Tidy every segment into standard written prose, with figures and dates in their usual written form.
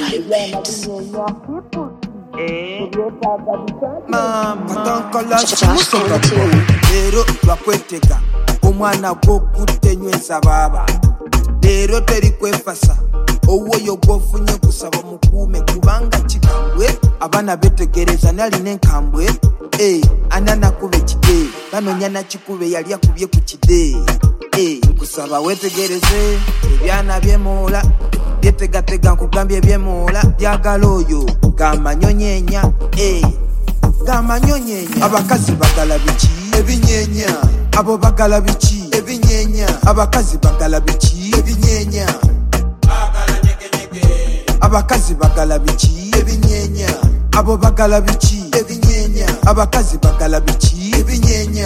Lero bakwetega omwana gwokutenyweza baba lero teri kwefasa owoyo gwofunye kusaba mukuume kubanga kikambwe abana betegereza nalina enkambwe anana kube kide banonya na kikube yali akubye ku kide nkusaba wetegereze ebyana byemoola byetegatega nkugambye ebyemoola byagala oyo gamanyonyenya gamanyonyenya abakazi bagala biki ebinyenya abo bagala biki ebinyenya abakazi bagala biki ebinyenya abakazi bagala biki ebinyenya abo bagala biki ebinyenya abakazi bagala biki ebinyenya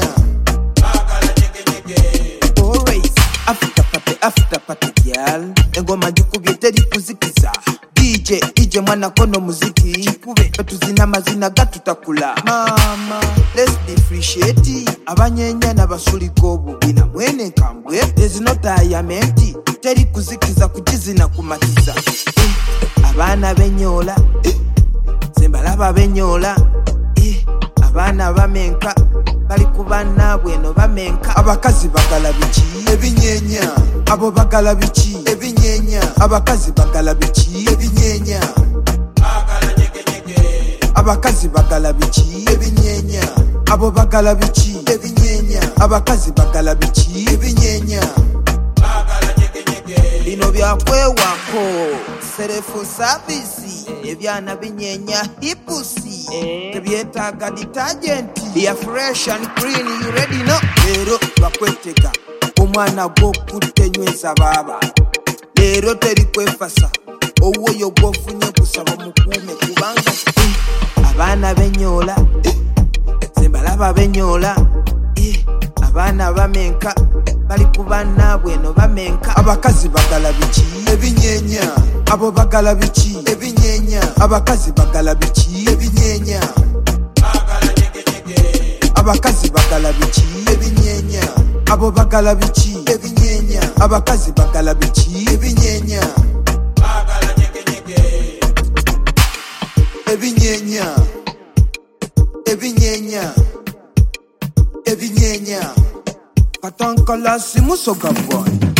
always after party girl engoma jikubye teri kuzikiza DJ ije mwana kono muziki chikube tuzina mazina gatutakula mama let's differentiate abanyenya n'abasuliko bubina mwene kambwe there's no diamond teri kuzikiza kujizina kumatiza abana benyola sembalaba benyola abana bamenka bali kubana bweno bamenka abakazi bagala biki ebinyenya abo bagala biki ebinyenya abakazi bagala biki ebinyenya abakazi bagala biki ebinyenya abo bagala biki ebinyenya abakazi bagala biki ebinyenya bino byakwewako serefu sabisi ebyana binyenya hipusi tebyetaga detergent ya fresh and clean you ready no lero bakwetega omwana gwokutenyweza baba lero teri kwefasa owoyo gwofunye kusaba mukuume kubanga abana benyola sembalaba benyola abana bamenka bali kubana bweno bamenka abakazi bagala biki ebinyenya abo bagala biki ebinyenya abakazi bagala biki ebinyenya abakazi bagala biki ebinyenya abo bagala biki ebinyenya abakazi bagala biki ebinyenya ebinyenya ebinyenya ebinyenya Katankala simusoga boy